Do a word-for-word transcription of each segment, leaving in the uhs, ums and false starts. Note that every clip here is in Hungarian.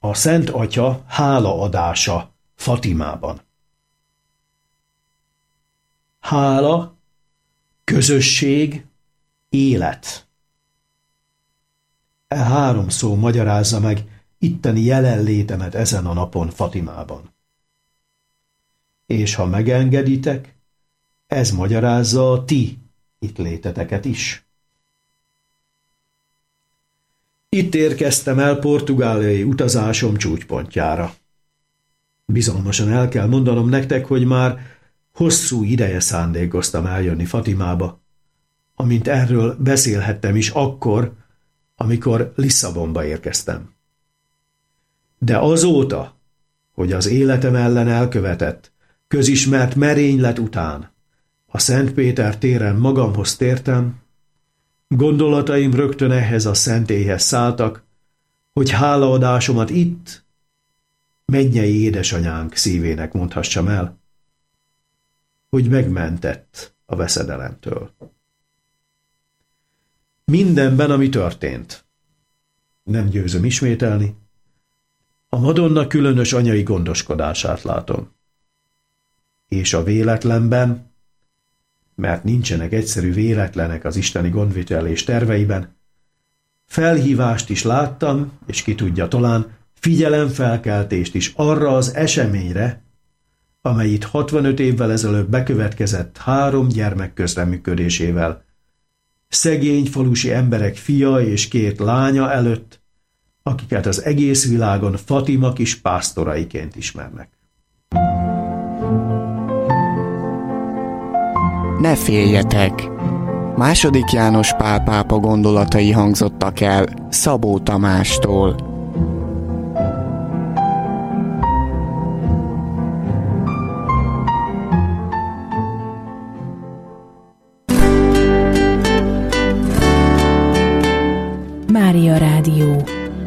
A Szent Atya hálaadása Fatimában. Hála, közösség, élet. E három szó magyarázza meg itteni jelenlétemet ezen a napon Fatimában. És ha megengeditek, ez magyarázza a ti itt léteteket is. Itt érkeztem el portugáliai utazásom csúcspontjára. Bizalmasan el kell mondanom nektek, hogy már hosszú ideje szándékoztam eljönni Fatimába, amint erről beszélhettem is akkor, amikor Lisszabonba érkeztem. De azóta, hogy az életem ellen elkövetett, közismert merénylet után a Szent Péter téren magamhoz tértem, gondolataim rögtön ehhez a szentélyhez szálltak, hogy hálaadásomat itt, mennyei édesanyánk szívének mondhassam el, hogy megmentett a veszedelemtől. Mindenben, ami történt, nem győzöm ismételni, a Madonna különös anyai gondoskodását látom. És a véletlenben, mert nincsenek egyszerű véletlenek az isteni gondvitelés terveiben, felhívást is láttam, és ki tudja, talán figyelemfelkeltést is arra az eseményre, amely itt hatvanöt évvel ezelőtt bekövetkezett három gyermek közreműködésével, szegény falusi emberek fia és két lánya előtt, akiket az egész világon Fatima kis pásztoraiként ismernek. Ne féljetek! Második János Pál pápa gondolatai hangzottak el Szabó Tamástól. Mária Rádió.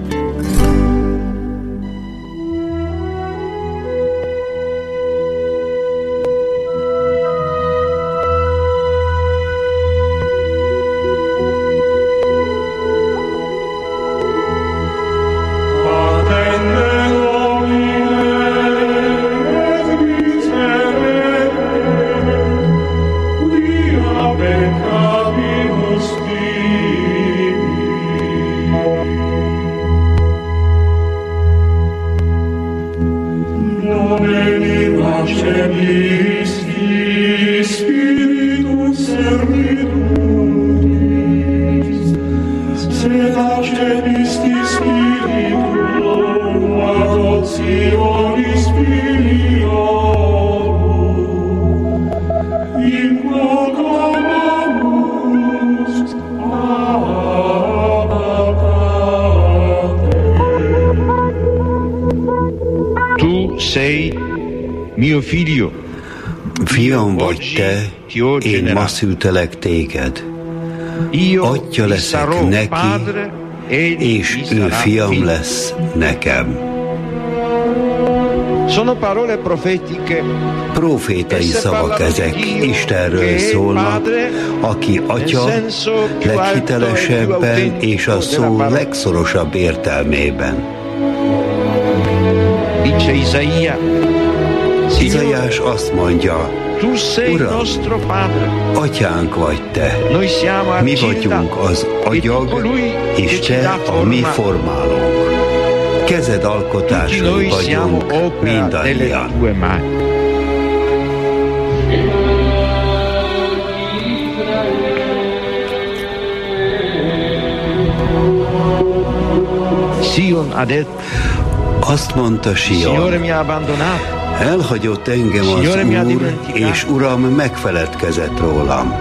Fiam vagy te, én ma szültelek téged. Atya leszek neki, és ő fiam lesz nekem. Profétai szavak ezek, Istenről szólnak, aki atya leghitelesebben és a szó legszorosabb értelmében. Izaiás azt mondja, Uram, atyánk vagy te, mi vagyunk az agyag, és te a mi formálónk. Kezed alkotásai vagyunk mindannyian. Azt mondta Sion, elhagyott engem az Úr, és Uram megfeledkezett rólam.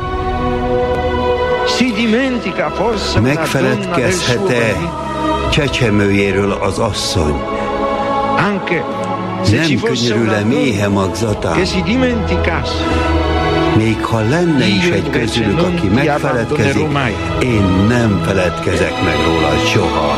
Megfeledkezhet-e csecsemőjéről az asszony? Nem könyörül-e méhe magzatán? Még ha lenne is egy közülük, aki megfeledkezik, én nem feledkezek meg róla soha.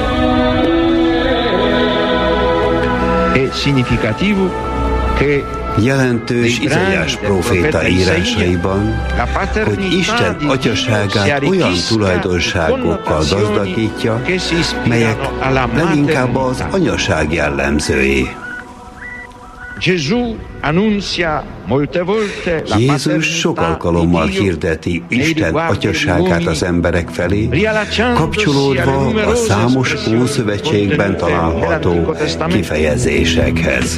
È significativo che Jelentős Izaiás próféta írásaiban, hogy Isten atyaságát olyan tulajdonságokkal gazdagítja, melyek leginkább az anyaság jellemzői. Jézus sok alkalommal hirdeti Isten atyaságát az emberek felé, kapcsolódva a számos Ószövetségben található kifejezésekhez.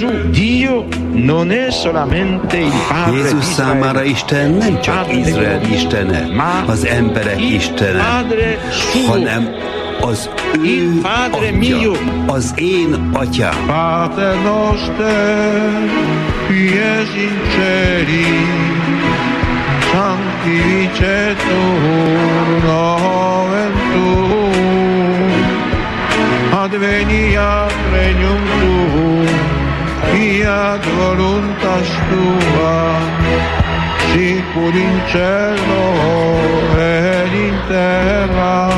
Jézus számára Isten nem csak Izrael istene, az emberek istene, hanem az ő atya, az én atyám. Pater noster, qui es in celi, sanctificetur nomen tuum, adveniat regnum tuum, fiat voluntas tua, sicur in cielo et in terra.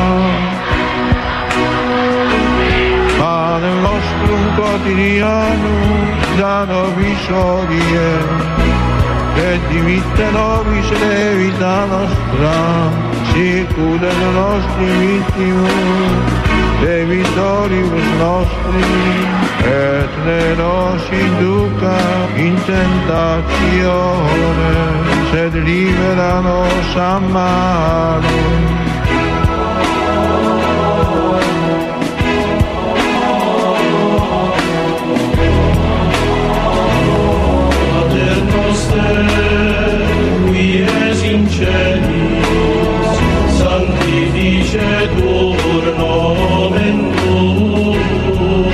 Panem nostrum quotidianum da nobis hodie, et dimitte nobis debita nostra, sicut et nostri vittimus debitoribus nostri, et ne nos induca in tentatione, sed libera nos a malo. Qui es in celis, sanctificetur nomen tuum,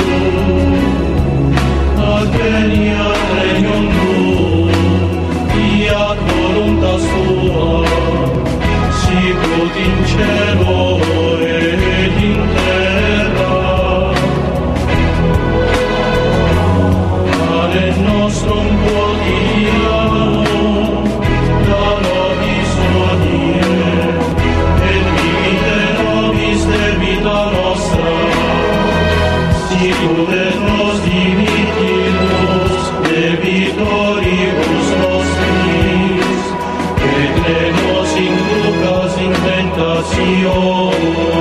adveniat regnum tuum, fiat voluntas tua, sicut in cielo et in terra. Panem nostrum quotidianum da nobis hodie, et dimitte nobis debita nostra, sicut et nos dimittimus debitoribus nostris, et ne nos inducas in tentationem,